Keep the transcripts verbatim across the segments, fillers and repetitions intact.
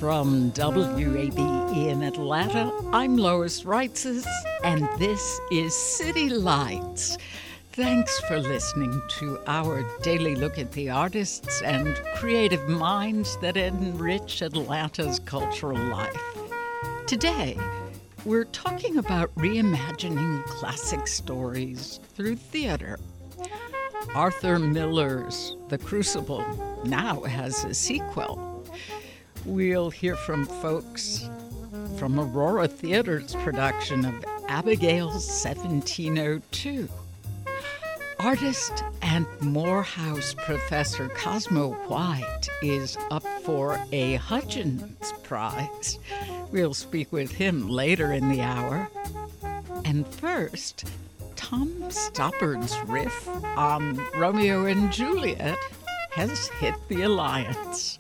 From W A B E in Atlanta, I'm Lois Reitzes, and this is City Lights. Thanks for listening to our daily look at the artists and creative minds that enrich Atlanta's cultural life. Today, we're talking about reimagining classic stories through theater. Arthur Miller's The Crucible now has a sequel. We'll hear from folks from Aurora Theater's production of Abigail's seventeen oh two. Artist and Morehouse professor Cosmo White is up for a Hutchins Prize. We'll speak with him later in the hour. And first, Tom Stoppard's riff on Romeo and Juliet has hit the Alliance.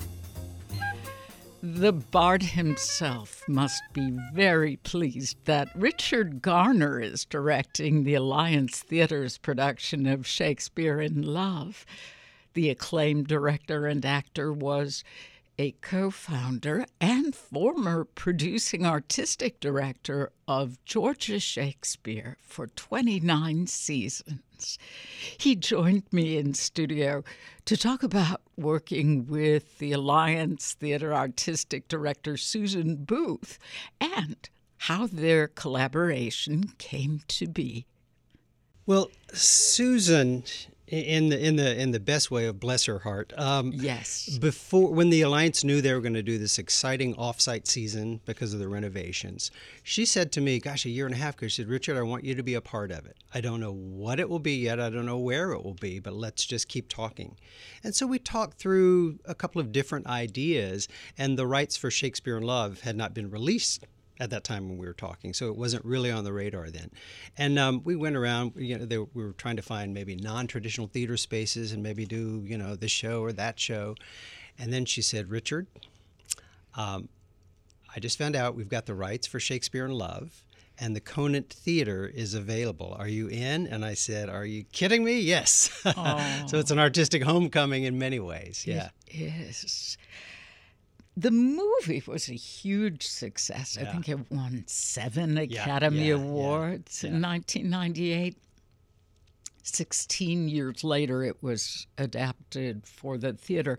The Bard himself must be very pleased that Richard Garner is directing the Alliance Theater's production of Shakespeare in Love. The acclaimed director and actor was a co-founder and former producing artistic director of Georgia Shakespeare for twenty-nine seasons. He joined me in studio to talk about working with the Alliance Theater artistic director Susan Booth and how their collaboration came to be. Well, Susan, in the in the in the best way of bless her heart. Um, yes. Before, when the Alliance knew they were going to do this exciting off-site season because of the renovations, she said to me, "Gosh, a year and a half ago, she said, Richard, I want you to be a part of it. I don't know what it will be yet. I don't know where it will be, but let's just keep talking." And so we talked through a couple of different ideas, and the rights for Shakespeare in Love had not been released at that time when we were talking, so it wasn't really on the radar then. And um, we went around, you know, they, we were trying to find maybe non-traditional theater spaces and maybe do, you know, this show or that show. And then she said, "Richard, um, I just found out we've got the rights for Shakespeare in Love, and the Conant Theater is available. Are you in?" And I said, "Are you kidding me?" Yes. Oh. So it's an artistic homecoming in many ways. Yeah. It is. The movie was a huge success. Yeah. I think it won seven Yeah, Academy yeah, Awards yeah, in yeah. nineteen ninety-eight. Sixteen years later, it was adapted for the theater.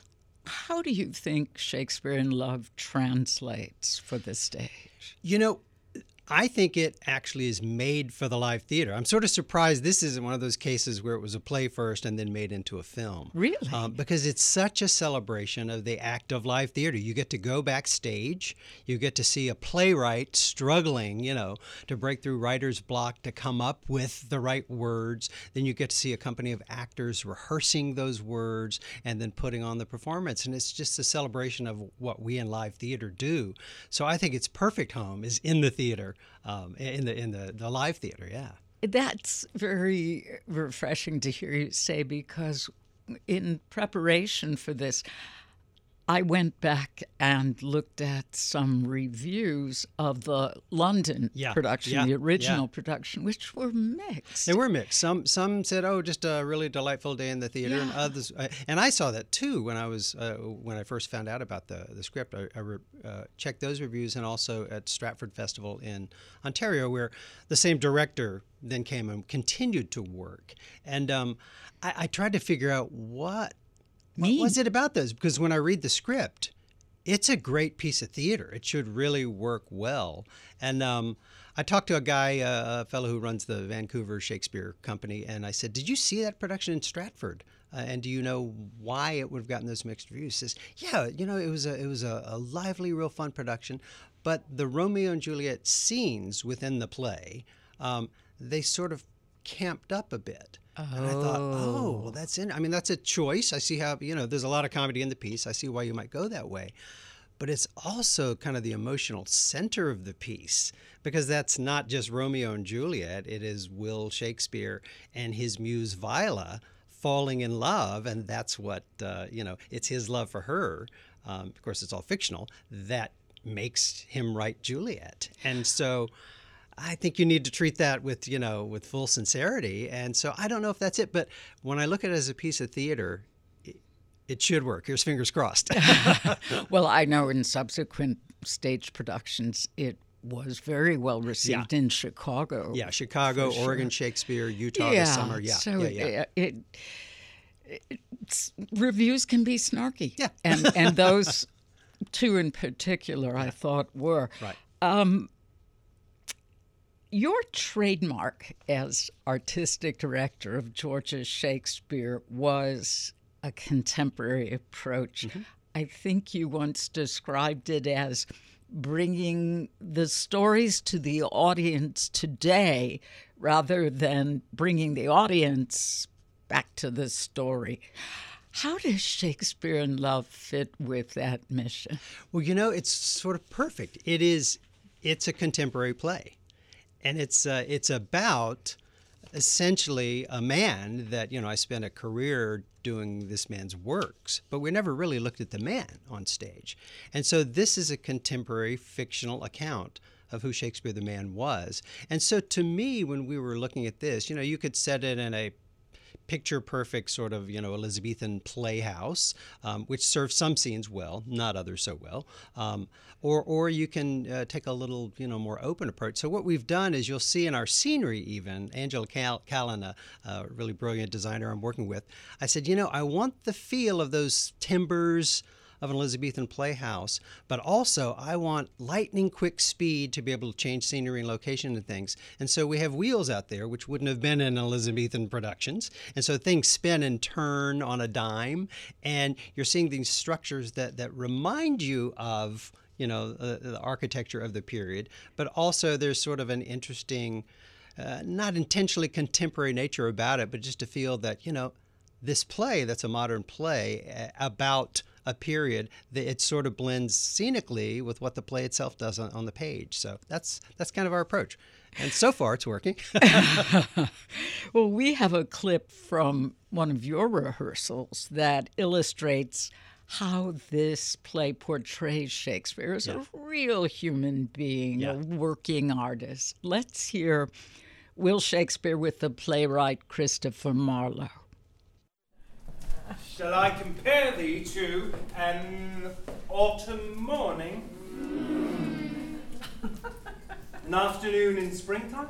How do you think Shakespeare in Love translates for the stage? You know, I think it actually is made for the live theater. I'm sort of surprised this isn't one of those cases where it was a play first and then made into a film. Really? Um, because it's such a celebration of the act of live theater. You get to go backstage. You get to see a playwright struggling, you know, to break through writer's block, to come up with the right words. Then you get to see a company of actors rehearsing those words and then putting on the performance. And it's just a celebration of what we in live theater do. So I think its perfect home is in the theater. Um, in the in the, the live theater, yeah. That's very refreshing to hear you say, because in preparation for this, I went back and looked at some reviews of the London Yeah, production, yeah, the original yeah. production, which were mixed. They were mixed. Some some said, "Oh, just a really delightful day in the theater," and Yeah. others. Uh, and I saw that too when I was uh, when I first found out about the the script. I, I re, uh, checked those reviews, and also at Stratford Festival in Ontario, where the same director then came and continued to work. And um, I, I tried to figure out what. What Neat. was it about those? Because when I read the script, it's a great piece of theater. It should really work well. And um, I talked to a guy, uh, a fellow who runs the Vancouver Shakespeare Company, and I said, "Did you see that production in Stratford? Uh, and do you know why it would have gotten those mixed reviews?" He says, "Yeah, you know, it was a it was a, a lively, real fun production, but the Romeo and Juliet scenes within the play, um, they sort of camped up a bit." And I thought, oh, well, that's in. I mean, that's a choice. I see how, you know, there's a lot of comedy in the piece. I see why you might go that way. But it's also kind of the emotional center of the piece, because that's not just Romeo and Juliet. It is Will Shakespeare and his muse Viola falling in love. And that's what, uh, you know, it's his love for her. Um, of course, it's all fictional. That makes him write Juliet. And so I think you need to treat that with, you know, with full sincerity. And so I don't know if that's it, but when I look at it as a piece of theater, it should work. Here's fingers crossed. Well, I know in subsequent stage productions it was very well received yeah. in Chicago. Yeah, Chicago, sure. Oregon Shakespeare, Utah yeah, this summer. Yeah, so yeah, yeah. It, it, it's, reviews can be snarky. Yeah. and, and those two in particular yeah. I thought were. Right. Um, your trademark as artistic director of George's Shakespeare was a contemporary approach. Mm-hmm. I think you once described it as bringing the stories to the audience today rather than bringing the audience back to the story. How does Shakespeare in Love fit with that mission? Well, you know, it's sort of perfect. It is, it's a contemporary play. And it's uh, it's about essentially a man that, you know, I spent a career doing this man's works, but we never really looked at the man on stage. And so this is a contemporary fictional account of who Shakespeare the man was. And so to me, when we were looking at this, you know, you could set it in a picture perfect sort of, you know, Elizabethan playhouse, um, which serves some scenes well, not others so well. Um, or or you can uh, take a little, you know, more open approach. So what we've done is you'll see in our scenery even, Angela Cal- Callan, a, a really brilliant designer I'm working with, I said, you know, I want the feel of those timbers of an Elizabethan playhouse, but also I want lightning quick speed to be able to change scenery and location and things. And so we have wheels out there, which wouldn't have been in Elizabethan productions. And so things spin and turn on a dime, and you're seeing these structures that, that remind you of, you know, uh, the architecture of the period, but also there's sort of an interesting, uh, not intentionally contemporary nature about it, but just to feel that, you know, this play that's a modern play about a period, that it sort of blends scenically with what the play itself does on, on the page. So that's that's kind of our approach. And so far it's working. Well, we have a clip from one of your rehearsals that illustrates how this play portrays Shakespeare as yeah. a real human being, yeah. a working artist. Let's hear Will Shakespeare with the playwright Christopher Marlowe. Shall I compare thee to an autumn morning? An afternoon in springtime?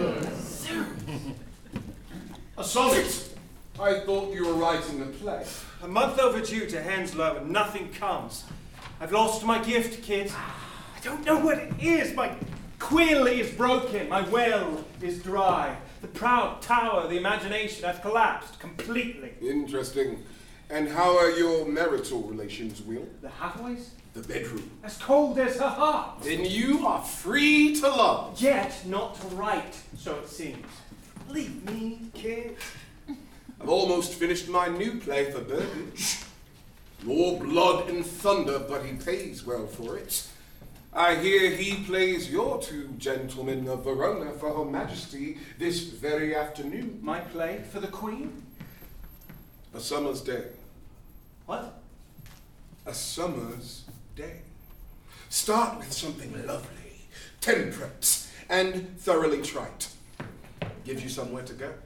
A sonnet! I thought you were writing a play. A month overdue to Henslow and nothing comes. I've lost my gift, kid. I don't know what it is. My quill is broken. My well is dry. The proud tower of the imagination has collapsed completely. Interesting. And how are your marital relations, Will? The Hathaways? The bedroom. As cold as her heart. Then you are free to love. Yet not to write, so it seems. Leave me, kid. I've almost finished my new play for Burbage. More blood and thunder, but he pays well for it. I hear he plays your two gentlemen of Verona for Her Majesty this very afternoon. My play for the Queen? A summer's day. What? A summer's day. Start with something lovely, temperate, and thoroughly trite. Gives you somewhere to go.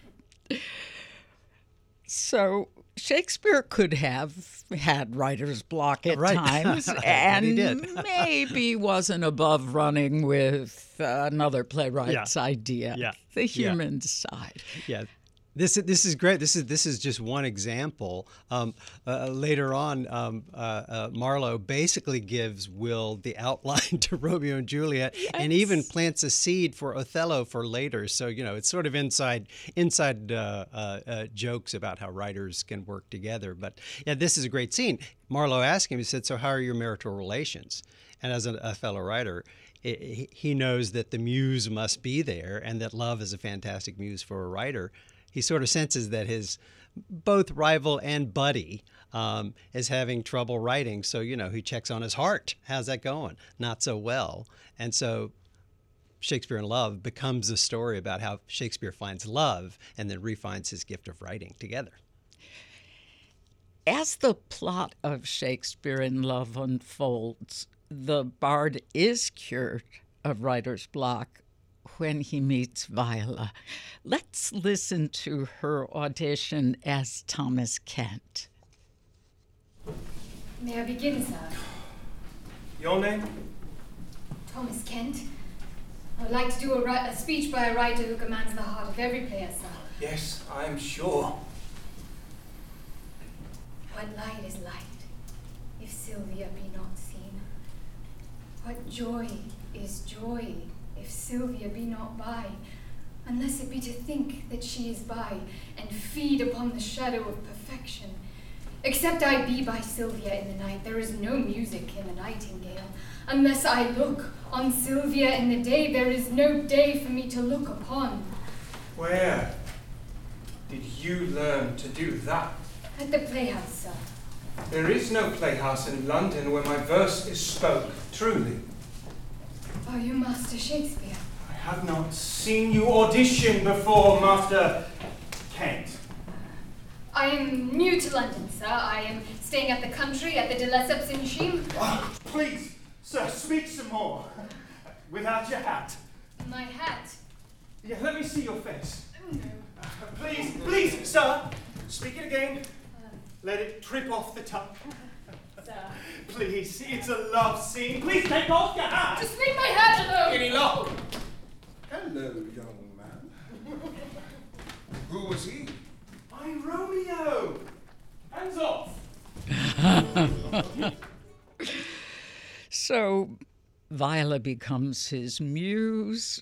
So Shakespeare could have had writer's block at right. times and maybe wasn't above running with uh, another playwright's yeah. idea, yeah. the human yeah. side. Yeah. This this is great. This is this is just one example. Um, uh, later on, um, uh, uh, Marlowe basically gives Will the outline to Romeo and Juliet, yes. and even plants a seed for Othello for later. So you know, it's sort of inside inside uh, uh, uh, jokes about how writers can work together. But yeah, this is a great scene. Marlowe asked him. He said, "So how are your marital relations?" And as a, a fellow writer, it, he knows that the muse must be there, and that love is a fantastic muse for a writer. He sort of senses that his both rival and buddy um, is having trouble writing. So, you know, he checks on his heart. How's that going? Not so well. And so Shakespeare in Love becomes a story about how Shakespeare finds love and then refines his gift of writing together. As the plot of Shakespeare in Love unfolds, the bard is cured of writer's block when he meets Viola. Let's listen to her audition as Thomas Kent. May I begin, sir? Your name? Thomas Kent. I would like to do a, ri- a speech by a writer who commands the heart of every player, sir. Yes, I am sure. What light is light, if Sylvia be not seen? What joy is joy, if Sylvia be not by? Unless it be to think that she is by, and feed upon the shadow of perfection. Except I be by Sylvia in the night, there is no music in the nightingale. Unless I look on Sylvia in the day, there is no day for me to look upon. Where did you learn to do that? At the playhouse, sir. There is no playhouse in London where my verse is spoke truly. Are you Master Shakespeare? I have not seen you audition before, Master Kent. I am new to London, sir. I am staying at the country at the De Lesseps in Sheen. Oh, please, sir, speak some more. Without your hat. My hat. Yeah, let me see your face. Oh, no. Uh, please, please, sir, speak it again. Let it trip off the tongue. Sir. Please, it's a love scene. Please take off your hat. Just leave my hat alone! Any luck? Hello, young man. Who was he? I'm Romeo. Hands off. So Viola becomes his muse.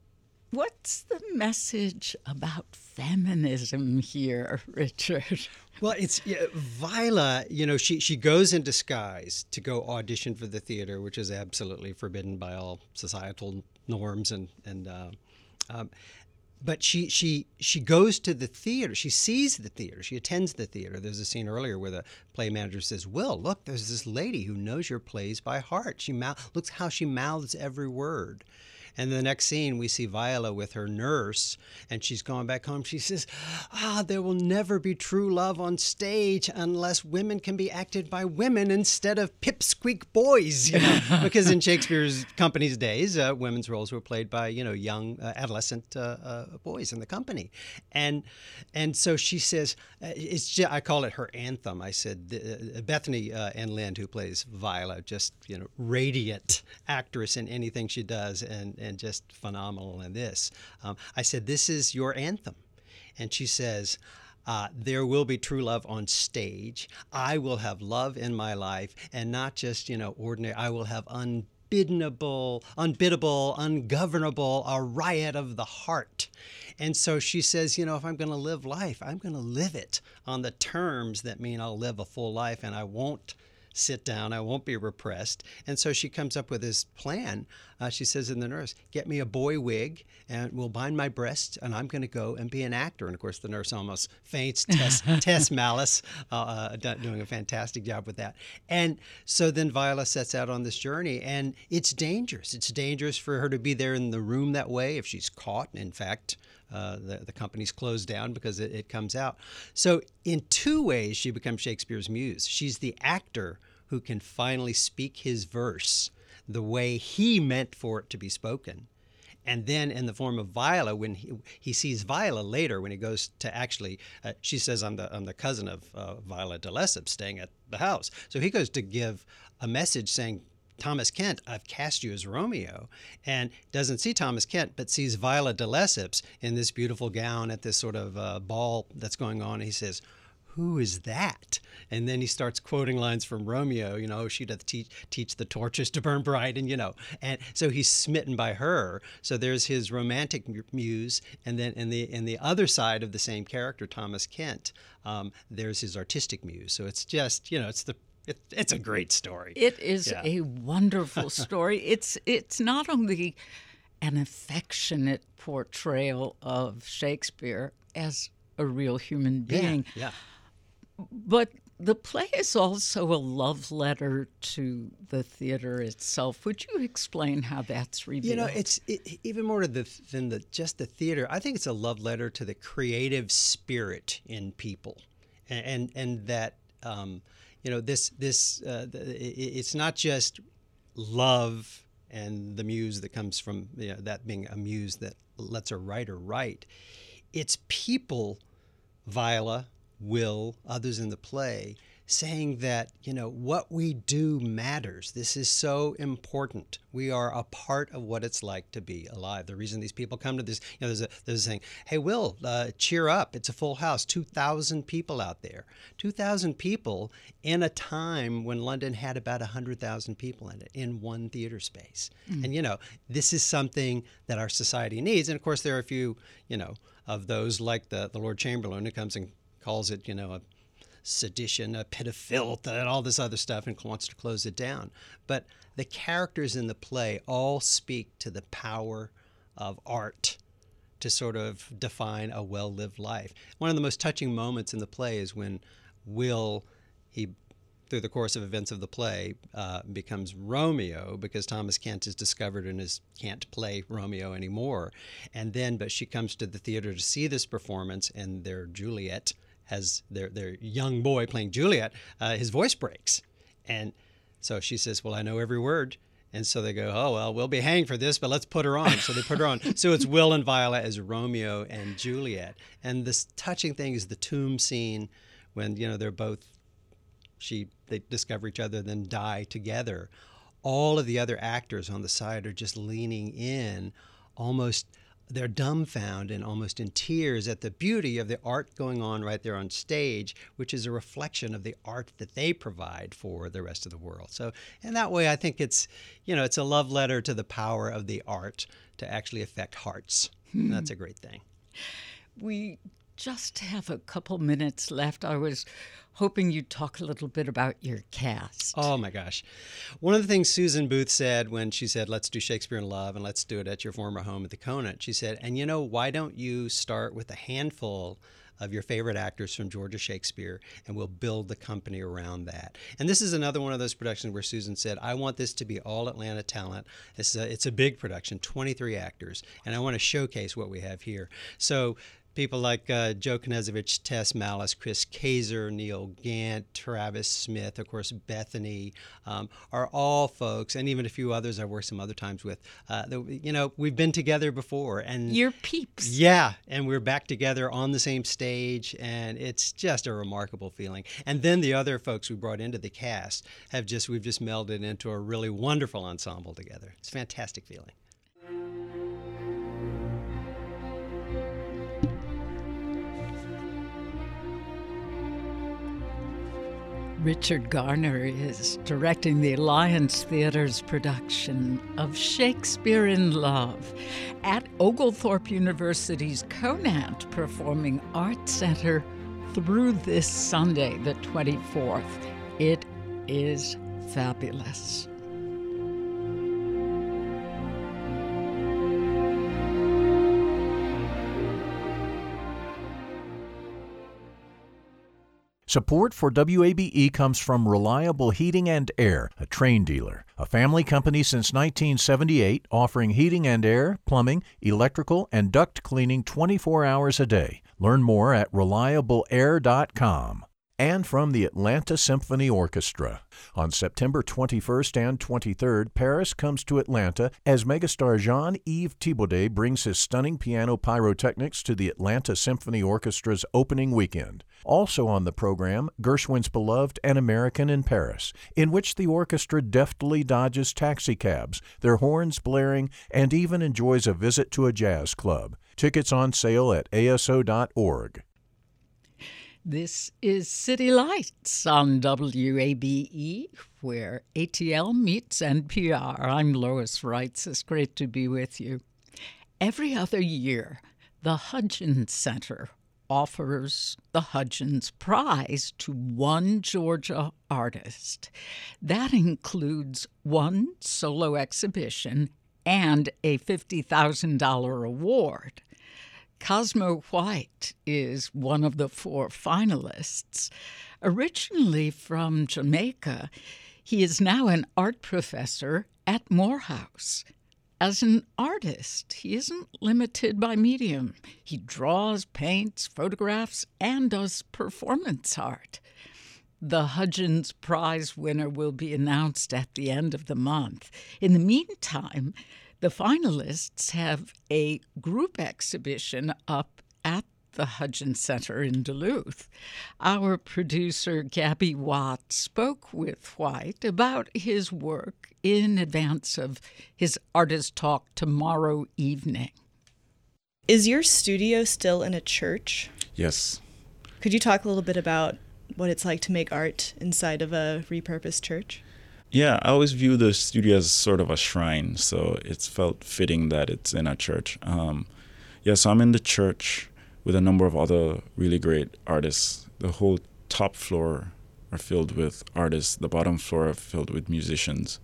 What's the message about feminism here, Richard? Well, it's yeah, Viola, you know, she, she goes in disguise to go audition for the theater, which is absolutely forbidden by all societal norms. And, and uh, um, but she, she, she goes to the theater. She sees the theater. She attends the theater. There's a scene earlier where the play manager says, Will, look, there's this lady who knows your plays by heart. She mouth, looks how she mouths every word. And the next scene, we see Viola with her nurse, and she's going back home. She says, ah, there will never be true love on stage unless women can be acted by women instead of pipsqueak boys. You know? Because in Shakespeare's company's days, uh, women's roles were played by, you know, young uh, adolescent uh, uh, boys in the company. And and so she says, uh, it's just, I call it her anthem. I said, uh, Bethany uh, Ann Lind, who plays Viola, just, you know, radiant actress in anything she does, and and just phenomenal in this. Um, I said, this is your anthem. And she says, uh, there will be true love on stage. I will have love in my life, and not just, you know, ordinary. I will have unbiddenable, unbiddable, ungovernable, a riot of the heart. And so she says, you know, if I'm going to live life, I'm going to live it on the terms that mean I'll live a full life, and I won't sit down, I won't be repressed. And so she comes up with this plan. Uh, she says in the nurse, get me a boy wig and we'll bind my breasts and I'm going to go and be an actor. And of course the nurse almost faints. Tess, Tess Malice uh, uh, doing a fantastic job with that. And so then Viola sets out on this journey, and it's dangerous. It's dangerous for her to be there in the room that way if she's caught. In fact, Uh, the, the company's closed down because it, it comes out. So in two ways, she becomes Shakespeare's muse. She's the actor who can finally speak his verse the way he meant for it to be spoken. And then in the form of Viola, when he, he sees Viola later, when he goes to actually, uh, she says, I'm the, I'm the cousin of uh, Viola de Lesseps staying at the house. So he goes to give a message saying, Thomas Kent, I've cast you as Romeo, and doesn't see Thomas Kent, but sees Viola de Lesseps in this beautiful gown at this sort of uh, ball that's going on. And he says, who is that? And then he starts quoting lines from Romeo, you know, she doth teach, teach the torches to burn bright, and, you know, and so he's smitten by her. So there's his romantic muse, and then in the in the other side of the same character, Thomas Kent, um, there's his artistic muse. So it's just, you know, it's the It, it's a great story. It is Yeah. a wonderful story. It's it's not only an affectionate portrayal of Shakespeare as a real human being, Yeah, yeah. but the play is also a love letter to the theater itself. Would you explain how that's revealed? You know, it's it, even more to the, than the, just the theater. I think it's a love letter to the creative spirit in people, and and, and that. Um, You know, this this uh, it's not just love and the muse that comes from, you know, that being a muse that lets a writer write. It's people, Viola, Will, others in the play, saying that, you know, what we do matters. This is so important. We are a part of what it's like to be alive. The reason these people come to this, you know, there's a, there's a saying, hey, Will, uh, cheer up. It's a full house, two thousand people out there. two thousand people in a time when London had about one hundred thousand people in it, in one theater space. Mm. And, you know, this is something that our society needs. And, of course, there are a few, you know, of those like the, the Lord Chamberlain who comes and calls it, you know, a sedition, a pit of filth, and all this other stuff, and wants to close it down. But the characters in the play all speak to the power of art to sort of define a well-lived life. One of the most touching moments in the play is when Will, he, through the course of events of the play, uh, becomes Romeo because Thomas Kent is discovered and is, can't play Romeo anymore. And then, but she comes to the theater to see this performance, and their Juliet has their their young boy playing Juliet, uh, his voice breaks. And so she says, well, I know every word. And so they go, oh, well, we'll be hanged for this, but let's put her on. So they put her on. So it's Will and Viola as Romeo and Juliet. And this touching thing is the tomb scene when, you know, they're both, she they discover each other, then die together. All of the other actors on the side are just leaning in, almost they're dumbfounded and almost in tears at the beauty of the art going on right there on stage, which is a reflection of the art that they provide for the rest of the world. So in that way, I think it's, you know, it's a love letter to the power of the art to actually affect hearts. Hmm. That's a great thing. We just have a couple minutes left. I was hoping you'd talk a little bit about your cast. Oh, my gosh. One of the things Susan Booth said when she said, let's do Shakespeare in Love and let's do it at your former home at the Conant, she said, and you know, why don't you start with a handful of your favorite actors from Georgia Shakespeare, and we'll build the company around that. And this is another one of those productions where Susan said, I want this to be all Atlanta talent. It's a, it's a big production, twenty-three actors, and I want to showcase what we have here. So people like uh, Joe Knezovich, Tess Malice, Chris Kaiser, Neil Gant, Travis Smith, of course, Bethany, um, are all folks, and even a few others I've worked some other times with. Uh, that, you know, we've been together before. And you're peeps. Yeah, and we're back together on the same stage, and it's just a remarkable feeling. And then the other folks we brought into the cast have just, we've just melded into a really wonderful ensemble together. It's a fantastic feeling. Richard Garner is directing the Alliance Theater's production of Shakespeare in Love at Oglethorpe University's Conant Performing Arts Center through this Sunday, the twenty-fourth. It is fabulous. Support for W A B E comes from Reliable Heating and Air, a Trane dealer, a family company since nineteen seventy-eight, offering heating and air, plumbing, electrical, and duct cleaning twenty-four hours a day. Learn more at reliable air dot com. And from the Atlanta Symphony Orchestra. On September twenty-first and twenty-third, Paris comes to Atlanta as megastar Jean-Yves Thibaudet brings his stunning piano pyrotechnics to the Atlanta Symphony Orchestra's opening weekend. Also on the program, Gershwin's beloved An American in Paris, in which the orchestra deftly dodges taxicabs, their horns blaring, and even enjoys a visit to a jazz club. Tickets on sale at A S O dot org. This is City Lights on W A B E, where A T L meets N P R. I'm Lois Reitzes. It's great to be with you. Every other year, the Hudgens Center offers the Hudgens Prize to one Georgia artist. That includes one solo exhibition and a fifty thousand dollars award. Cosmo White is one of the four finalists. Originally from Jamaica, he is now an art professor at Morehouse. As an artist, he isn't limited by medium. He draws, paints, photographs, and does performance art. The Hudgens Prize winner will be announced at the end of the month. In the meantime, the finalists have a group exhibition up at the Hudgens Center in Duluth. Our producer, Gabby Watt, spoke with White about his work in advance of his artist talk tomorrow evening. Is your studio still in a church? Yes. Could you talk a little bit about what it's like to make art inside of a repurposed church? Yeah, I always view the studio as sort of a shrine, so it's felt fitting that it's in a church. Um, yeah, so I'm in the church with a number of other really great artists. The whole top floor are filled with artists. The bottom floor are filled with musicians.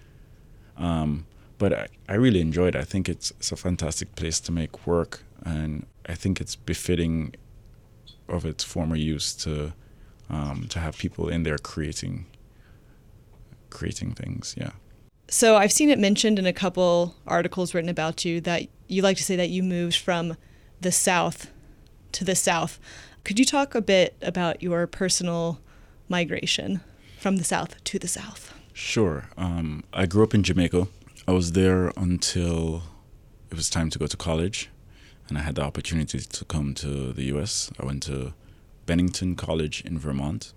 Um, but I, I really enjoy it. I think it's, it's a fantastic place to make work, and I think it's befitting of its former use to um, to have people in there creating creating things, yeah. So I've seen it mentioned in a couple articles written about you that you like to say that you moved from the South to the South. Could you talk a bit about your personal migration from the South to the South? Sure. Um, I grew up in Jamaica. I was there until it was time to go to college, and I had the opportunity to come to the U S. I went to Bennington College in Vermont,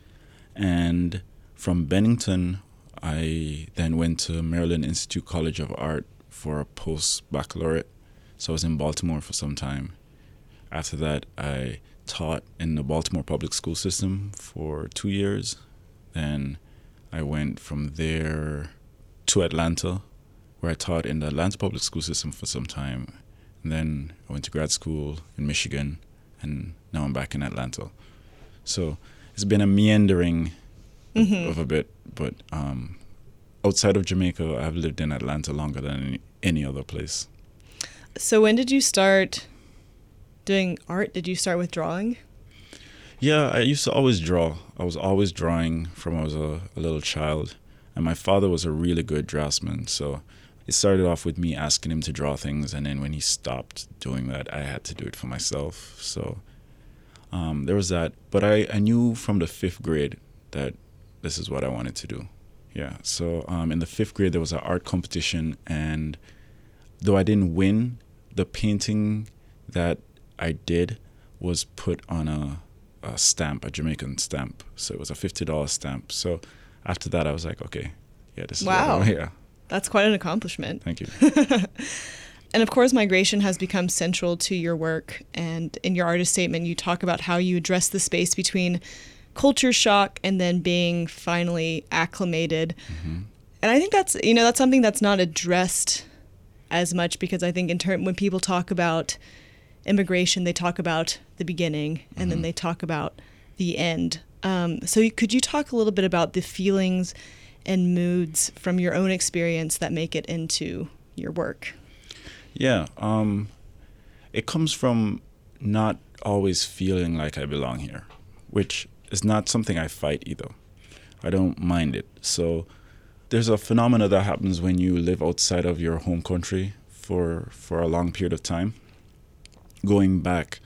and from Bennington, I then went to Maryland Institute College of Art for a post-baccalaureate. So I was in Baltimore for some time. After that, I taught in the Baltimore public school system for two years. Then I went from there to Atlanta, where I taught in the Atlanta public school system for some time. And then I went to grad school in Michigan, and now I'm back in Atlanta. So it's been a meandering mm-hmm. of a bit, but um, outside of Jamaica, I've lived in Atlanta longer than any, any other place. So when did you start doing art? Did you start with drawing? Yeah, I used to always draw. I was always drawing from I was a, a little child. And my father was a really good draftsman, so it started off with me asking him to draw things, and then when he stopped doing that, I had to do it for myself. So um, there was that. But I, I knew from the fifth grade that this is what I wanted to do. Yeah, so um, in the fifth grade, there was an art competition, and though I didn't win, the painting that I did was put on a, a stamp, a Jamaican stamp. So it was a fifty dollars stamp. So after that, I was like, okay, yeah, this is wow. what I, yeah. That's quite an accomplishment. Thank you. And of course, migration has become central to your work. And in your artist statement, you talk about how you address the space between culture shock and then being finally acclimated. Mm-hmm. And I think that's, you know, that's something that's not addressed as much, because I think in term when people talk about immigration, they talk about the beginning and mm-hmm. then they talk about the end. Um, so could you talk a little bit about the feelings and moods from your own experience that make it into your work? Yeah, um, it comes from not always feeling like I belong here, which is not something I fight either. I don't mind it. So there's a phenomena that happens when you live outside of your home country for, for a long period of time. Going back,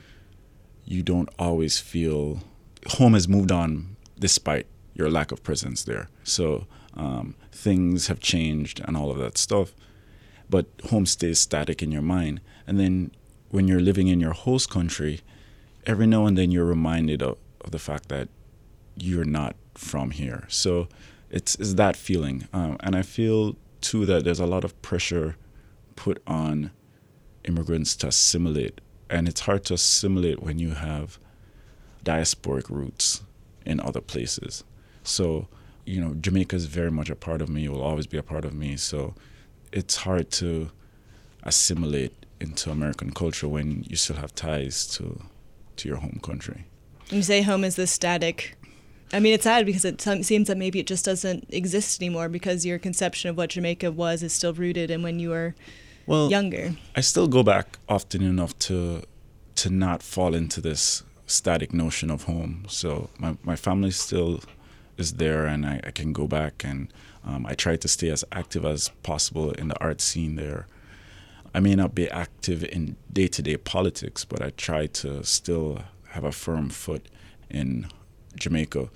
you don't always feel home has moved on despite your lack of presence there. So um, things have changed and all of that stuff, but home stays static in your mind. And then when you're living in your host country, every now and then you're reminded of, of the fact that you're not from here. So it's, it's that feeling. Um, and I feel, too, that there's a lot of pressure put on immigrants to assimilate. And it's hard to assimilate when you have diasporic roots in other places. So, you know, Jamaica is very much a part of me, will always be a part of me. So it's hard to assimilate into American culture when you still have ties to to your home country. You say home is this static. I mean, it's sad because it seems that maybe it just doesn't exist anymore because your conception of what Jamaica was is still rooted in when you were well, younger. I still go back often enough to to not fall into this static notion of home. So my, my family still is there, and I, I can go back, and um, I try to stay as active as possible in the art scene there. I may not be active in day-to-day politics, but I try to still have a firm foot in Jamaica.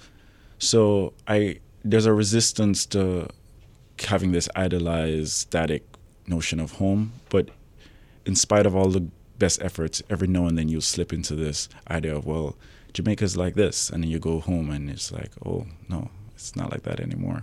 So I there's a resistance to having this idolized, static notion of home, but in spite of all the best efforts, every now and then you'll slip into this idea of, well, Jamaica's like this. And then you go home and it's like, oh, no, it's not like that anymore.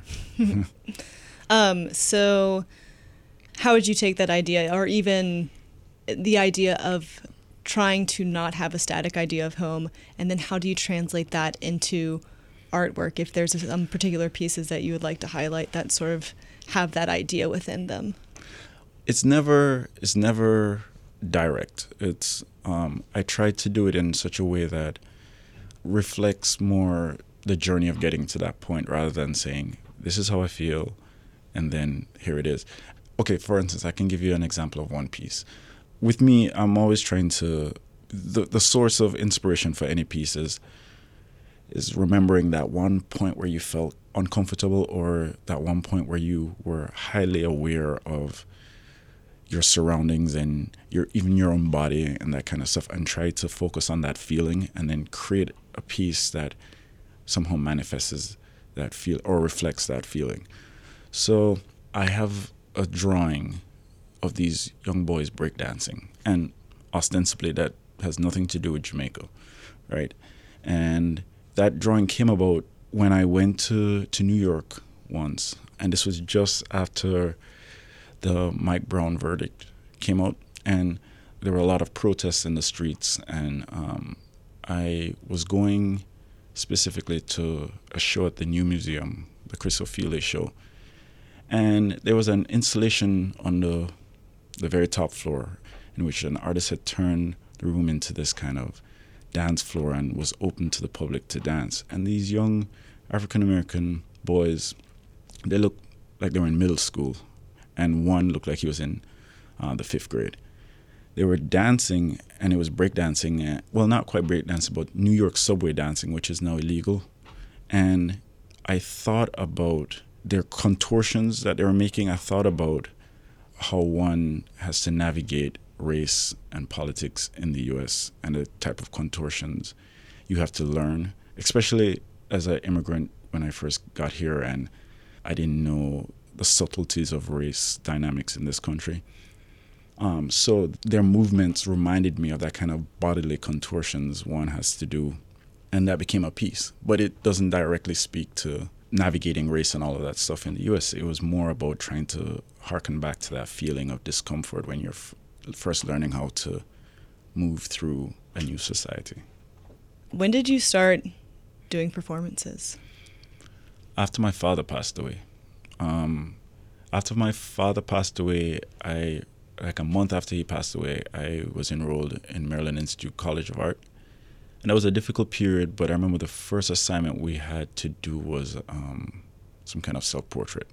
um, so how would you take that idea, or even the idea of trying to not have a static idea of home, and then how do you translate that into artwork, if there's some particular pieces that you would like to highlight that sort of have that idea within them? It's never it's never direct. It's um, I try to do it in such a way that reflects more the journey of getting to that point, rather than saying, this is how I feel, and then here it is. Okay, for instance, I can give you an example of one piece. With me, I'm always trying to, the, the source of inspiration for any piece is, is remembering that one point where you felt uncomfortable, or that one point where you were highly aware of your surroundings and your even your own body and that kind of stuff, and try to focus on that feeling and then create a piece that somehow manifests that feel or reflects that feeling. So I have a drawing of these young boys breakdancing, and ostensibly that has nothing to do with Jamaica, right? And that drawing came about when I went to, to New York once, and this was just after the Mike Brown verdict came out, and there were a lot of protests in the streets, and um, I was going specifically to a show at the New Museum, the Chris O'Feely show, and there was an installation on the the very top floor in which an artist had turned the room into this kind of dance floor and was open to the public to dance. And these young African-American boys, they looked like they were in middle school, and one looked like he was in uh, the fifth grade. They were dancing, and it was breakdancing. Uh, well, not quite breakdancing, but New York subway dancing, which is now illegal. And I thought about their contortions that they were making. I thought about how one has to navigate race and politics in the U S and the type of contortions you have to learn, especially as an immigrant when I first got here and I didn't know the subtleties of race dynamics in this country. Um, so their movements reminded me of that kind of bodily contortions one has to do, and that became a piece. But it doesn't directly speak to navigating race and all of that stuff in the U S. It was more about trying to harken back to that feeling of discomfort when you're f- first learning how to move through a new society. When did you start doing performances? After my father passed away. Um, after my father passed away, I like a month after he passed away, I was enrolled in Maryland Institute College of Art. And that was a difficult period, but I remember the first assignment we had to do was um, some kind of self-portrait.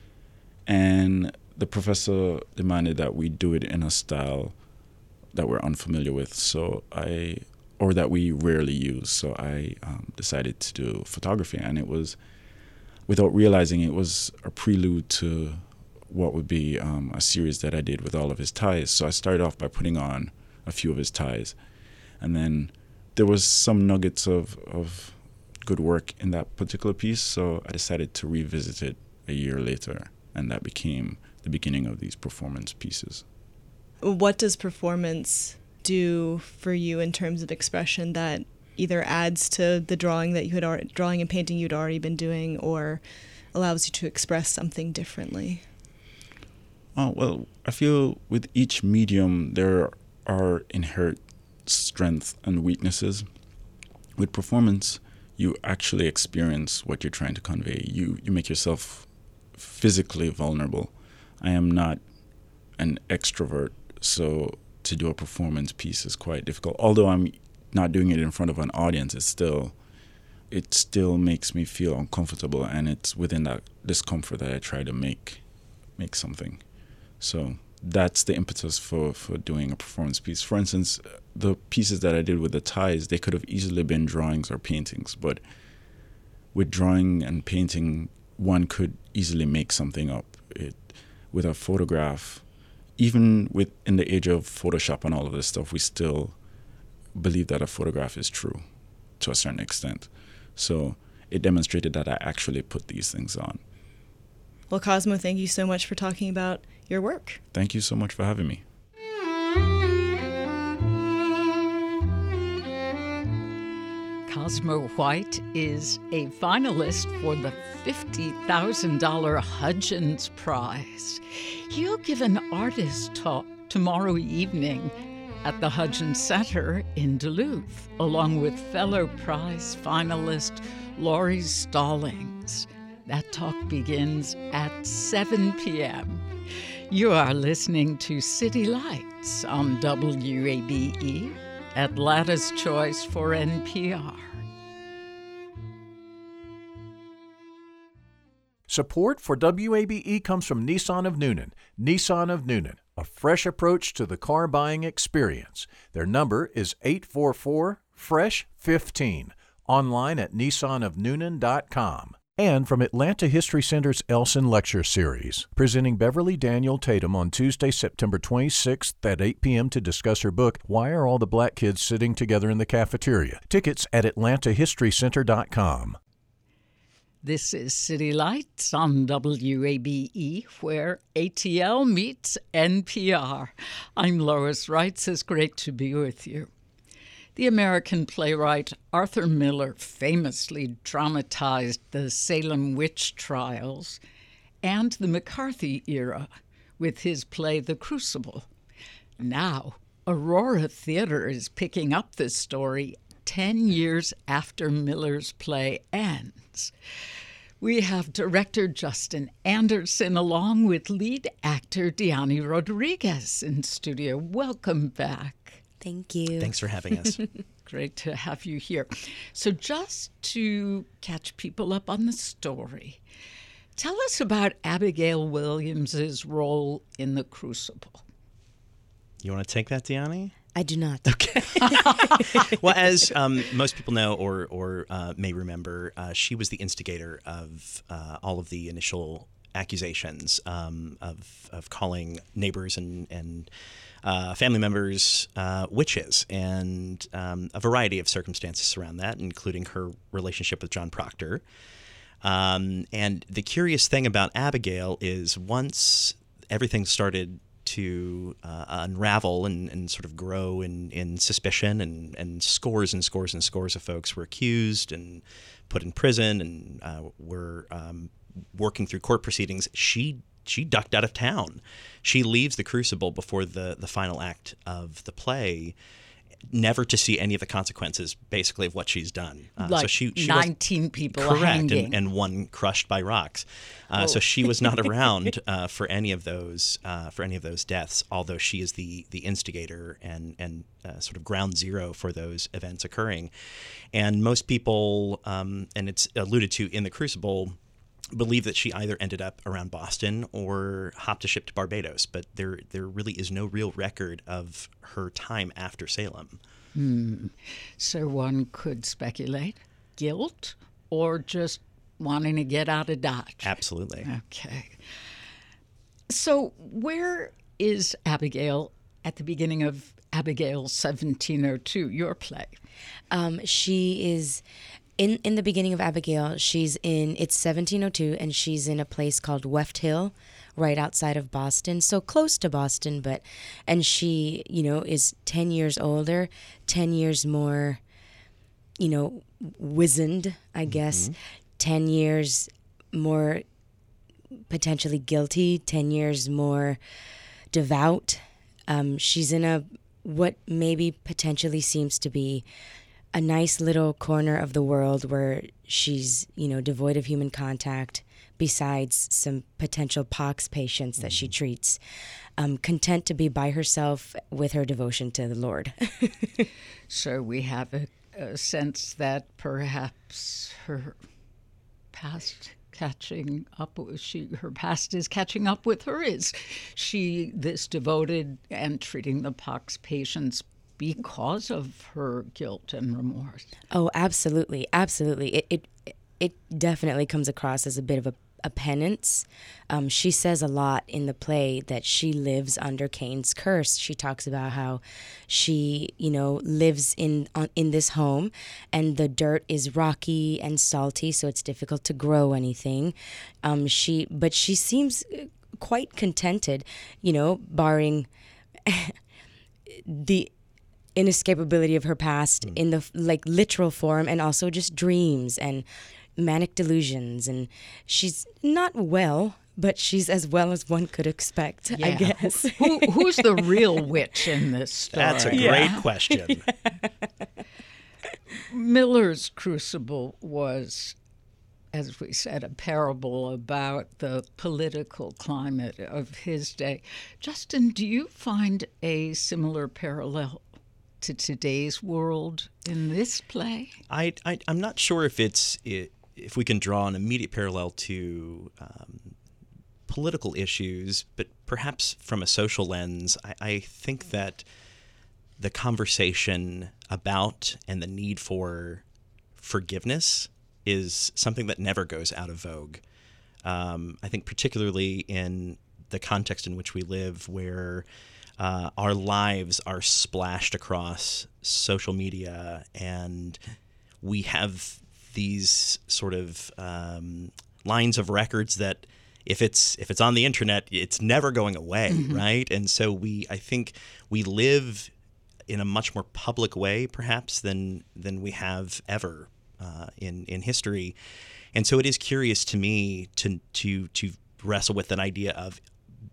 And the professor demanded that we do it in a style that we're unfamiliar with, so I, or that we rarely use. So I um, decided to do photography, and it was, without realizing, it was a prelude to what would be um, a series that I did with all of his ties. So I started off by putting on a few of his ties, and then there was some nuggets of, of good work in that particular piece, so I decided to revisit it a year later, and that became the beginning of these performance pieces. What does performance do for you in terms of expression that either adds to the drawing that you had already, drawing and painting you'd already been doing, or allows you to express something differently? Oh, well, I feel with each medium there are inherent strengths and weaknesses. With performance, you actually experience what you're trying to convey. You you make yourself physically vulnerable. I am not an extrovert, so to do a performance piece is quite difficult. Although I'm not doing it in front of an audience, it's still it still makes me feel uncomfortable, and it's within that discomfort that I try to make make something. So that's the impetus for, for doing a performance piece. For instance, the pieces that I did with the ties, they could have easily been drawings or paintings, but with drawing and painting, one could easily make something up. It, with a photograph, even with in the age of Photoshop and all of this stuff, we still believe that a photograph is true to a certain extent. So it demonstrated that I actually put these things on. Well, Cosmo, thank you so much for talking about your work. Thank you so much for having me. Cosmo White is a finalist for the fifty thousand dollars Hudgens Prize. He'll give an artist talk tomorrow evening at the Hudgens Center in Duluth, along with fellow prize finalist Laurie Stallings. That talk begins at seven p.m. You are listening to City Lights on W A B E, Atlanta's Choice for N P R. Support for W A B E comes from Nissan of Newnan. Nissan of Newnan, a fresh approach to the car buying experience. Their number is eight four four, F R E S H fifteen. Online at nissan of newnan dot com. And from Atlanta History Center's Elson Lecture Series, presenting Beverly Daniel Tatum on Tuesday, September twenty-sixth at eight p.m. to discuss her book, Why Are All the Black Kids Sitting Together in the Cafeteria? Tickets at atlanta history center dot com. This is City Lights on W A B E, where A T L meets N P R. I'm Lois Reitz. It's great to be with you. The American playwright Arthur Miller famously dramatized the Salem witch trials and the McCarthy era with his play The Crucible. Now, Aurora Theater is picking up this story ten years after Miller's play ends. We have director Justin Anderson along with lead actor Diani Rodriguez in studio. Welcome back. Thank you. Thanks for having us. Great to have you here. So just to catch people up on the story, tell us about Abigail Williams's role in The Crucible. You want to take that, Diani? I do not. Okay. Well, as um, most people know or, or uh, may remember, uh, she was the instigator of uh, all of the initial accusations um, of, of calling neighbors and, and uh, family members uh, witches, and um, a variety of circumstances surround that, including her relationship with John Proctor. Um, and the curious thing about Abigail is once everything started to uh, unravel and, and sort of grow in, in suspicion, and, and scores and scores and scores of folks were accused and put in prison and uh, were um, working through court proceedings, she she ducked out of town. She leaves the Crucible before the, the final act of the play, never to see any of the consequences, basically, of what she's done. Uh, like so she, she nineteen was, people correct, hanging. and, and one crushed by rocks. Uh, oh. So she was not around uh, for any of those uh, for any of those deaths. Although she is the the instigator and and uh, sort of ground zero for those events occurring. And most people, um, and it's alluded to in The Crucible, believe that she either ended up around Boston or hopped a ship to Barbados, but there there really is no real record of her time after Salem. Hmm. So one could speculate guilt or just wanting to get out of Dodge. Absolutely. Okay. So where is Abigail at the beginning of Abigail seventeen oh two, your play? Um, she is... In in the beginning of Abigail, she's in, it's seventeen oh two, and she's in a place called Weft Hill, right outside of Boston, so close to Boston, but, and she, you know, is ten years older, ten years more, you know, wizened, I guess, mm-hmm. ten years more potentially guilty, ten years more devout. Um, she's in a, what maybe potentially seems to be a nice little corner of the world where she's, you know, devoid of human contact, besides some potential pox patients that she treats, um, content to be by herself with her devotion to the Lord. So we have a, a sense that perhaps her past catching up with she her past is catching up with her. Is she this devoted and treating the pox patients because of her guilt and remorse? Oh, absolutely, absolutely. It it it definitely comes across as a bit of a, a penance. Um, she says a lot in the play that she lives under Cain's curse. She talks about how she, you know, lives in on, in this home, and the dirt is rocky and salty, so it's difficult to grow anything. Um, she, but she seems quite contented, you know, barring the inescapability of her past mm. in the like literal form, and also just dreams and manic delusions. And she's not well, but she's as well as one could expect, yeah. I guess. Who, who's the real witch in this story? That's a great yeah. question. Yeah. Miller's Crucible was, as we said, a parable about the political climate of his day. Justin, do you find a similar parallel to today's world in this play? I, I I'm not sure if it's it, if we can draw an immediate parallel to um, political issues, but perhaps from a social lens, I, I think that the conversation about and the need for forgiveness is something that never goes out of vogue. Um, I think particularly in the context in which we live, where uh, our lives are splashed across social media, and we have these sort of um, lines of records that if it's if it's on the internet, it's never going away, mm-hmm. right? And so we, I think, we live in a much more public way, perhaps, than than we have ever uh, in in history. And so it is curious to me to to to wrestle with an idea of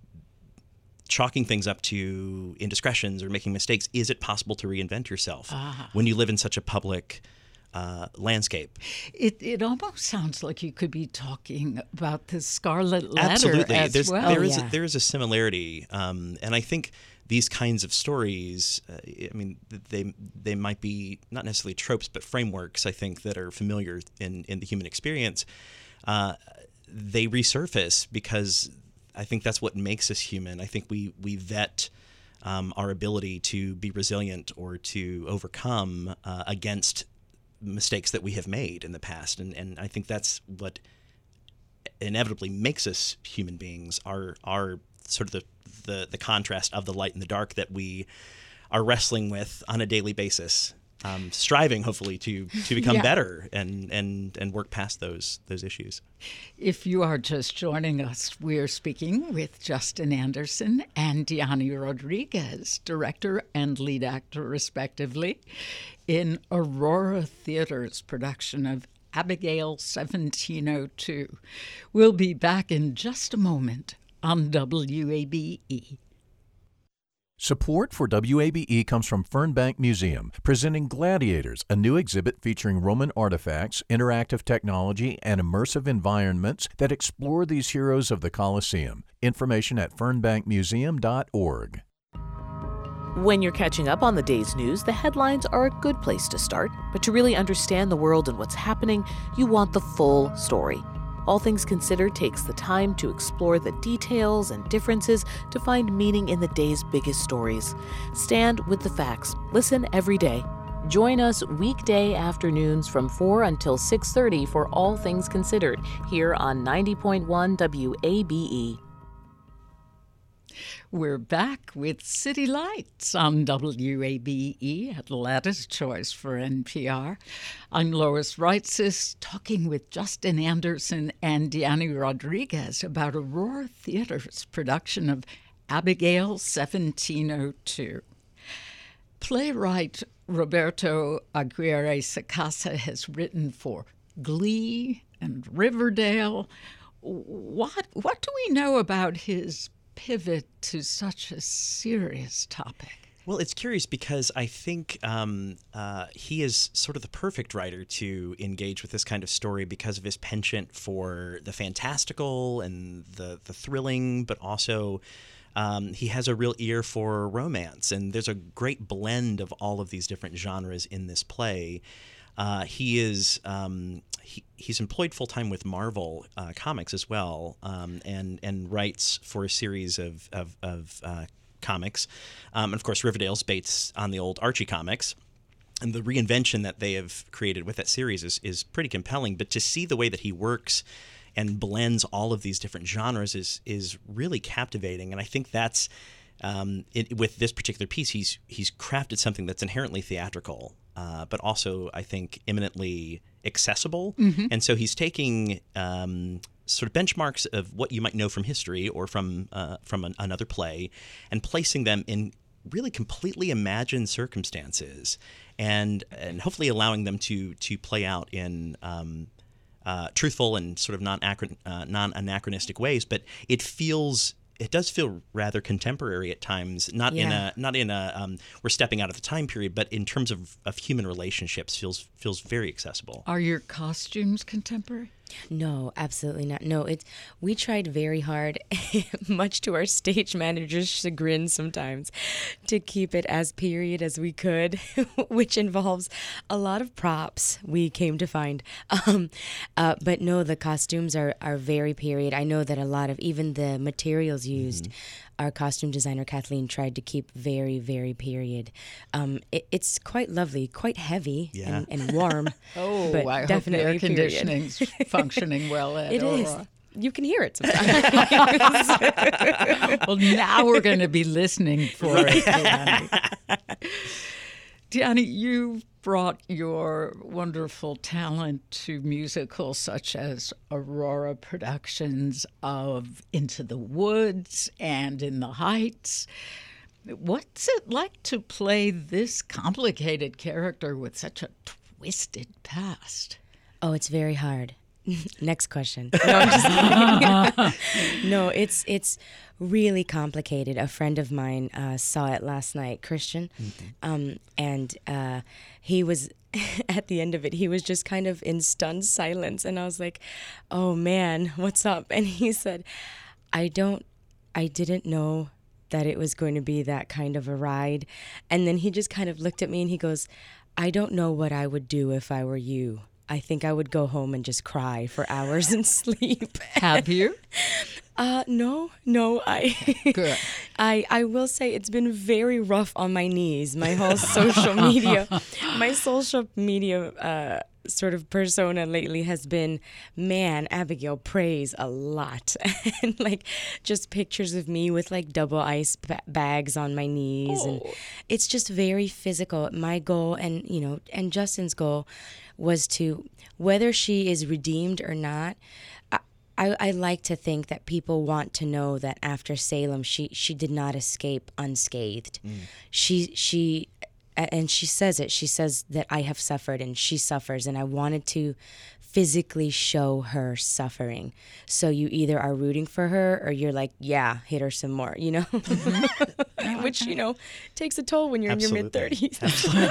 chalking things up to indiscretions or making mistakes. Is it possible to reinvent yourself ah. when you live in such a public Uh, landscape? It it almost sounds like you could be talking about the Scarlet Letter. Absolutely, as There's, well. there is yeah. a, there is a similarity, um, and I think these kinds of stories, uh, I mean, they they might be not necessarily tropes, but frameworks. I think that are familiar in in the human experience. Uh, they resurface because I think that's what makes us human. I think we we vet um, our ability to be resilient or to overcome uh, against mistakes that we have made in the past, and and I think that's what inevitably makes us human beings. Our our sort of the, the the contrast of the light and the dark that we are wrestling with on a daily basis, um, striving hopefully to to become yeah. better and and and work past those those issues. If you are just joining us, we're speaking with Justin Anderson and Diani Rodriguez, director and lead actor respectively, in Aurora Theater's production of Abigail seventeen oh two. We'll be back in just a moment on W A B E. Support for W A B E comes from Fernbank Museum, presenting Gladiators, a new exhibit featuring Roman artifacts, interactive technology, and immersive environments that explore these heroes of the Colosseum. Information at fernbank museum dot org. When you're catching up on the day's news, the headlines are a good place to start. But to really understand the world and what's happening, you want the full story. All Things Considered takes the time to explore the details and differences to find meaning in the day's biggest stories. Stand with the facts. Listen every day. Join us weekday afternoons from four until six thirty for All Things Considered here on ninety point one W A B E. We're back with City Lights on W A B E, Atlanta's choice for N P R. I'm Lois Reitzes, talking with Justin Anderson and Diani Rodriguez about Aurora Theater's production of Abigail seventeen oh two. Playwright Roberto Aguirre Sacasa has written for Glee and Riverdale. What, what do we know about his pivot to such a serious topic? Well, it's curious because I think um, uh, he is sort of the perfect writer to engage with this kind of story because of his penchant for the fantastical and the, the thrilling, but also um, he has a real ear for romance. And there's a great blend of all of these different genres in this play. Uh, he is um, he, he's employed full time with Marvel uh, Comics as well, um, and and writes for a series of of, of uh, comics, um, and of course Riverdale's based on the old Archie comics, and the reinvention that they have created with that series is is pretty compelling. But to see the way that he works and blends all of these different genres is is really captivating, and I think that's um, it, with this particular piece, he's he's crafted something that's inherently theatrical. Uh, but also, I think, eminently accessible. Mm-hmm. And so he's taking um, sort of benchmarks of what you might know from history or from uh, from an, another play and placing them in really completely imagined circumstances, and and hopefully allowing them to to play out in um, uh, truthful and sort of non uh, non anachronistic ways. But it feels. It does feel rather contemporary at times, not Yeah. in a not in a um, we're stepping out of the time period, but in terms of, of human relationships, feels feels very accessible. Are your costumes contemporary? No, absolutely not. No, it's we tried very hard, much to our stage manager's chagrin sometimes, to keep it as period as we could, which involves a lot of props, we came to find. Um, uh, but no, the costumes are, are very period. I know that a lot of, even the materials used, mm-hmm. our costume designer Kathleen tried to keep very, very period. Um, it, it's quite lovely, quite heavy Yeah. and, and warm. Oh, but I definitely hope the air period. conditioning's functioning well at It Aurora. is. You can hear it sometimes. Well, now we're going to be listening for it, Deannie. Deannie, you brought your wonderful talent to musicals such as Aurora productions of Into the Woods and In the Heights. What's it like to play this complicated character with such a twisted past? Oh, it's very hard. Next question. No, I'm just kidding. No, it's it's really complicated. A friend of mine uh, saw it last night, Christian, mm-hmm. um, and uh, he was at the end of it. He was just kind of in stunned silence, and I was like, "Oh man, what's up?" And he said, "I don't, I didn't know that it was going to be that kind of a ride," and then he just kind of looked at me and he goes, "I don't know what I would do if I were you. I think I would go home and just cry for hours and sleep." Have you? Uh, no, no. I, Good. I, I will say it's been very rough on my knees. My whole social media, my social media uh, sort of persona lately has been, man, Abigail prays a lot, and like just pictures of me with like double ice ba- bags on my knees, Oh. and it's just very physical. My goal, and you know, and Justin's goal, was to, whether she is redeemed or not, I, I, I like to think that people want to know that after Salem, she, she did not escape unscathed. Mm. She she, and she says it. She says that I have suffered and she suffers, and I wanted to physically show her suffering. So you either are rooting for her or you're like, yeah, hit her some more, you know? Mm-hmm. Which, you know, takes a toll when you're Absolutely. in your mid-thirties.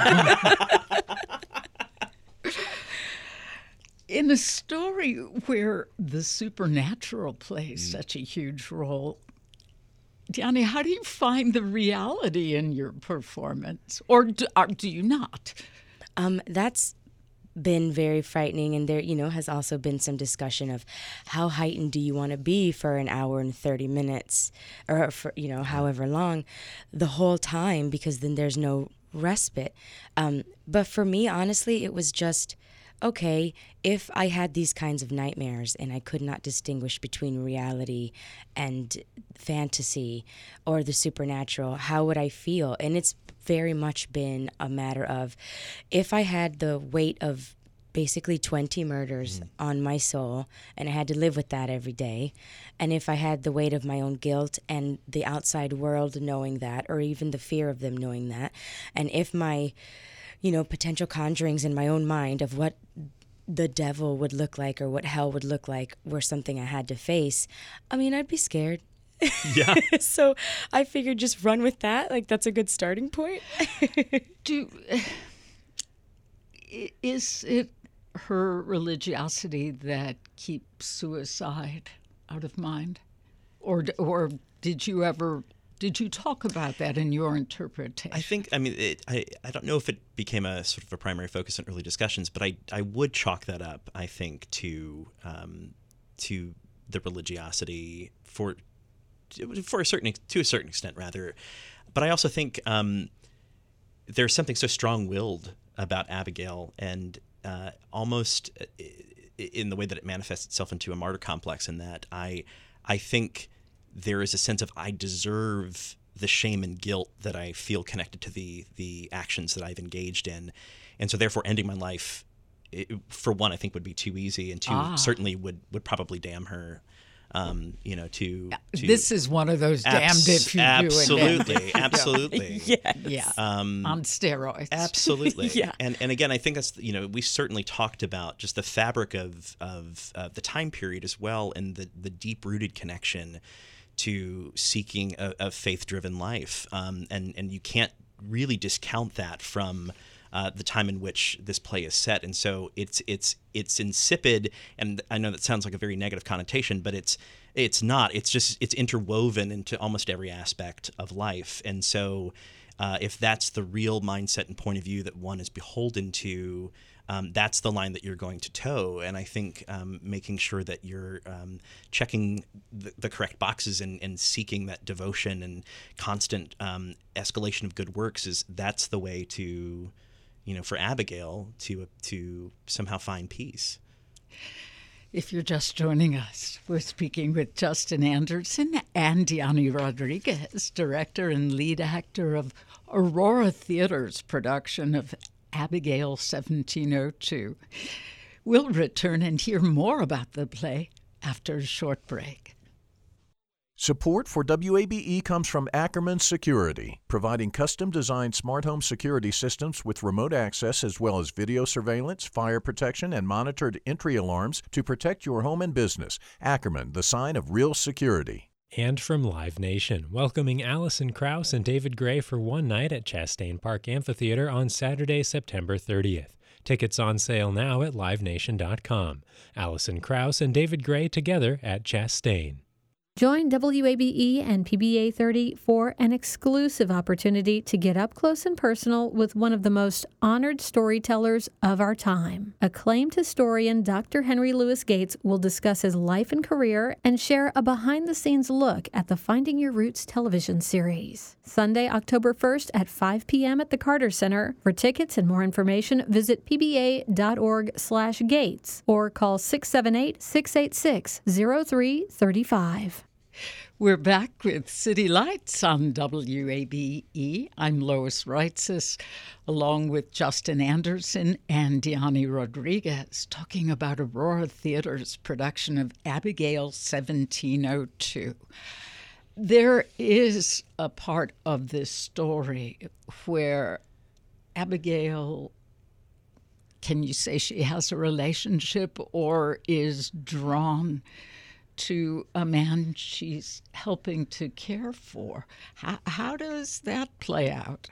In a story where the supernatural plays mm. such a huge role, Deannie, how do you find the reality in your performance? Or do, or do you not? Um, that's been very frightening, and there, you know, has also been some discussion of how heightened do you want to be for an hour and thirty minutes, or for, you know, however long, the whole time, because then there's no respite. Um, but for me, honestly, it was just, okay, if I had these kinds of nightmares and I could not distinguish between reality and fantasy or the supernatural, how would I feel? And it's very much been a matter of, if I had the weight of basically twenty murders mm. on my soul, and I had to live with that every day, and if I had the weight of my own guilt and the outside world knowing that, or even the fear of them knowing that, and if my, you know, potential conjurings in my own mind of what the devil would look like or what hell would look like were something I had to face, I mean, I'd be scared. Yeah. So I figured just run with that. Like, that's a good starting point. Do is it her religiosity that keeps suicide out of mind? Or or did you ever Did you talk about that in your interpretation? I think, I mean, it, I, I don't know if it became a sort of a primary focus in early discussions, but I, I would chalk that up, I think, to um, to the religiosity for for a certain to a certain extent, rather. But I also think um, there's something so strong-willed about Abigail, and uh, almost in the way that it manifests itself into a martyr complex, in that I I think there is a sense of I deserve the shame and guilt that I feel connected to the the actions that I've engaged in. And so therefore ending my life, it, for one, I think would be too easy, and two, ah. certainly would, would probably damn her Um, you know, to, to this is one of those damned abs- if you absolutely, do it. absolutely, yes. Yeah, um, on steroids. Absolutely. Yeah. And and again, I think that's, you know, we certainly talked about just the fabric of of uh, the time period as well, and the the deep rooted connection to seeking a, a faith driven life, um, and and you can't really discount that from Uh, the time in which this play is set. And so it's it's it's insipid, and I know that sounds like a very negative connotation, but it's it's not. It's just it's interwoven into almost every aspect of life. And so uh, if that's the real mindset and point of view that one is beholden to, um, that's the line that you're going to toe. And I think um, making sure that you're um, checking the, the correct boxes and, and seeking that devotion and constant um, escalation of good works is that's the way to, you know, for Abigail to to somehow find peace. If you're just joining us, we're speaking with Justin Anderson and Diani Rodriguez, director and lead actor of Aurora Theater's production of Abigail seventeen oh two. We'll return and hear more about the play after a short break. Support for W A B E comes from Ackerman Security, providing custom-designed smart home security systems with remote access as well as video surveillance, fire protection, and monitored entry alarms to protect your home and business. Ackerman, the sign of real security. And from Live Nation, welcoming Alison Krauss and David Gray for one night at Chastain Park Amphitheater on Saturday, September thirtieth. Tickets on sale now at live nation dot com. Alison Krauss and David Gray together at Chastain. Join W A B E and P B A thirty for an exclusive opportunity to get up close and personal with one of the most honored storytellers of our time. Acclaimed historian Doctor Henry Louis Gates will discuss his life and career and share a behind-the-scenes look at the Finding Your Roots television series. Sunday, October first at five p.m. at the Carter Center. For tickets and more information, visit p b a dot org slash gates or call six seven eight, six eight six, zero three three five. We're back with City Lights on W A B E. I'm Lois Reitzes, along with Justin Anderson and Diani Rodriguez, talking about Aurora Theater's production of Abigail seventeen oh two. There is a part of this story where Abigail, can you say she has a relationship or is drawn to a man she's helping to care for? How, how does that play out?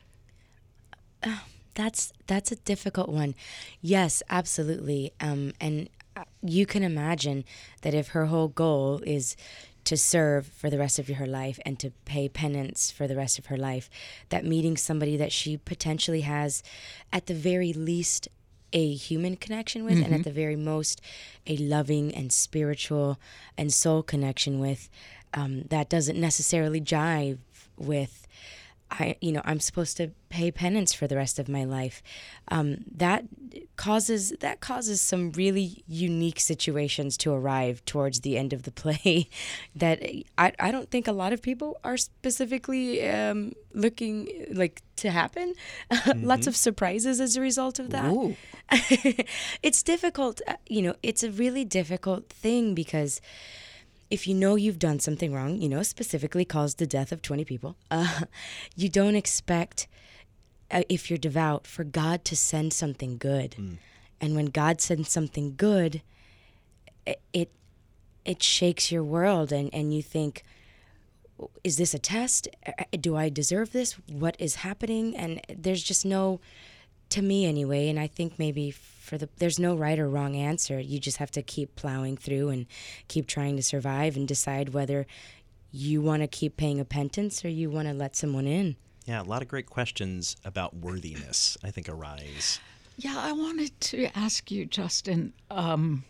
Uh, that's that's a difficult one. Yes, absolutely. Um, and you can imagine that if her whole goal is to serve for the rest of her life and to pay penance for the rest of her life, that meeting somebody that she potentially has at the very least a human connection with, mm-hmm. and at the very most a loving and spiritual and soul connection with, um, that doesn't necessarily jive with, I, you know, I'm supposed to pay penance for the rest of my life. Um, that causes that causes some really unique situations to arrive towards the end of the play that I, I don't think a lot of people are specifically um, looking like to happen. Mm-hmm. Lots of surprises as a result of that. It's difficult, you know, it's a really difficult thing because if you know you've done something wrong, you know, specifically caused the death of twenty people, uh, you don't expect, uh, if you're devout, for God to send something good. Mm. And when God sends something good, it it, it shakes your world, and, and you think, is this a test? Do I deserve this? What is happening? And there's just no, to me anyway, and I think maybe for the, there's no right or wrong answer. You just have to keep plowing through and keep trying to survive and decide whether you want to keep paying a penance or you want to let someone in. Yeah, a lot of great questions about worthiness, I think, arise. Yeah, I wanted to ask you, Justin, um,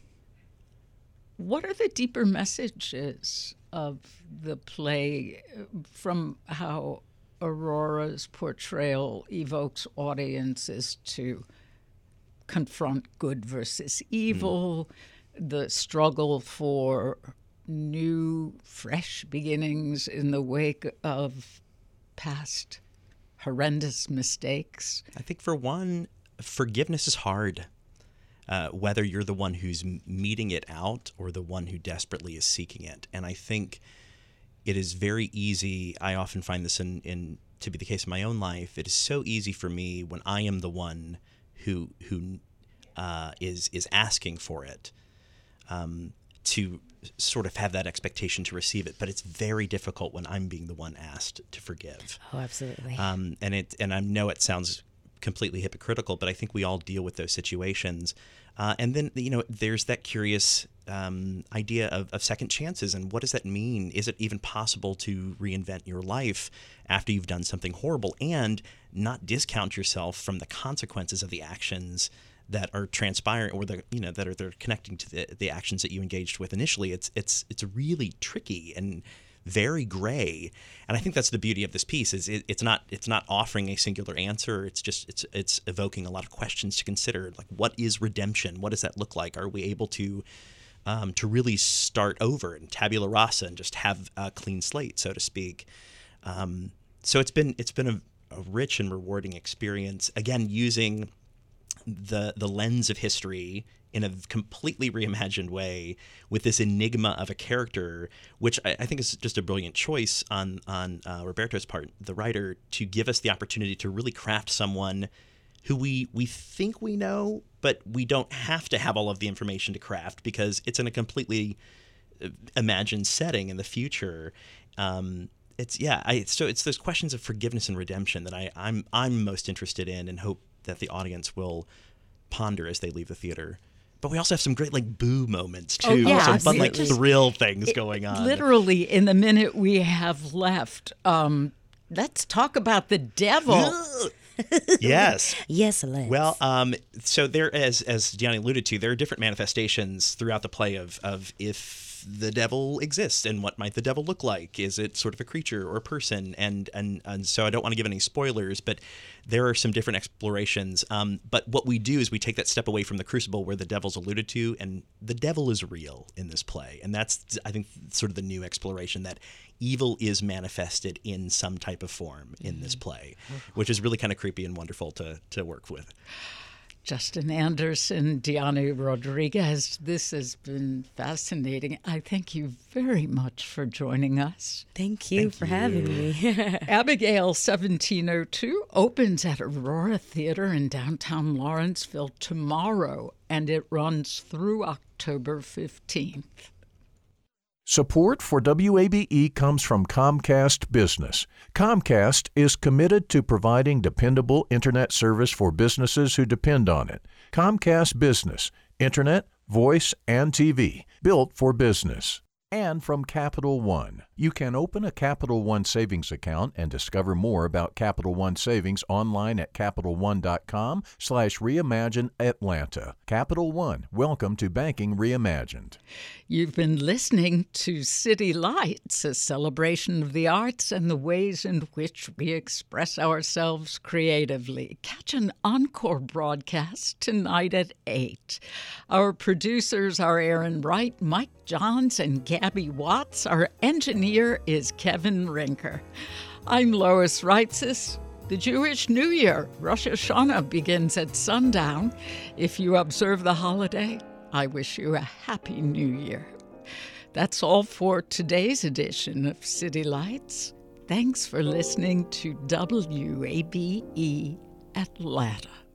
what are the deeper messages of the play from how Aurora's portrayal evokes audiences to confront good versus evil, mm. the struggle for new, fresh beginnings in the wake of past horrendous mistakes? I think, for one, forgiveness is hard. uh, whether you're the one who's m- meeting it out or the one who desperately is seeking it. And I think it is very easy. I often find this in, in to be the case in my own life. It is so easy for me when I am the one who who uh, is is asking for it, um, to sort of have that expectation to receive it. But it's very difficult when I'm being the one asked to forgive. Oh, absolutely. Um, and it and I know it sounds completely hypocritical, but I think we all deal with those situations. Uh, and then, you know, there's that curious um, idea of, of second chances. And what does that mean? Is it even possible to reinvent your life after you've done something horrible and not discount yourself from the consequences of the actions that are transpiring, or the you know that are they're connecting to the, the actions that you engaged with initially? It's it's it's really tricky and very gray, and I think that's the beauty of this piece. Is it, it's not it's not offering a singular answer. It's just it's it's evoking a lot of questions to consider. Like, what is redemption? What does that look like? Are we able to um, to really start over and tabula rasa and just have a clean slate, so to speak? Um, so it's been it's been a, a rich and rewarding experience. Again, using the the lens of history in a completely reimagined way, with this enigma of a character, which I, I think is just a brilliant choice on on uh, Roberto's part, the writer, to give us the opportunity to really craft someone who we we think we know, but we don't have to have all of the information to craft, because it's in a completely imagined setting in the future. Um, it's yeah, I so it's those questions of forgiveness and redemption that I I'm I'm most interested in, and hope that the audience will ponder as they leave the theater. But we also have some great like boo moments too, oh, yeah, some fun like just, thrill things it, going on. Literally, in the minute we have left, um, let's talk about the devil. Yes. Yes, let's. Well, um, so there, as as Gianni alluded to, there are different manifestations throughout the play of of if the devil exists, and what might the devil look like? Is it sort of a creature or a person? And and and so I don't want to give any spoilers, but there are some different explorations. Um, but what we do is we take that step away from the crucible where the devil's alluded to, and the devil is real in this play, and that's, I think, sort of the new exploration, that evil is manifested in some type of form in this play, which is really kind of creepy and wonderful to to work with. Justin Anderson, Gianni Rodriguez, this has been fascinating. I thank you very much for joining us. Thank you Thank for you. having me. Abigail seventeen oh two opens at Aurora Theater in downtown Lawrenceville tomorrow, and it runs through October fifteenth. Support for W A B E comes from Comcast Business. Comcast is committed to providing dependable internet service for businesses who depend on it. Comcast Business, internet, voice, and T V, built for business. And from Capital One. You can open a Capital One savings account and discover more about Capital One savings online at Capital One dot com slash reimagine Atlanta. Capital One, welcome to Banking Reimagined. You've been listening to City Lights, a celebration of the arts and the ways in which we express ourselves creatively. Catch an encore broadcast tonight at eight. Our producers are Aaron Wright, Mike Johns, and Gabby Watts. Our engineer is Kevin Rinker. I'm Lois Reitzes. The Jewish New Year, Rosh Hashanah, begins at sundown. If you observe the holiday, I wish you a happy New Year. That's all for today's edition of City Lights. Thanks for listening to W A B E Atlanta.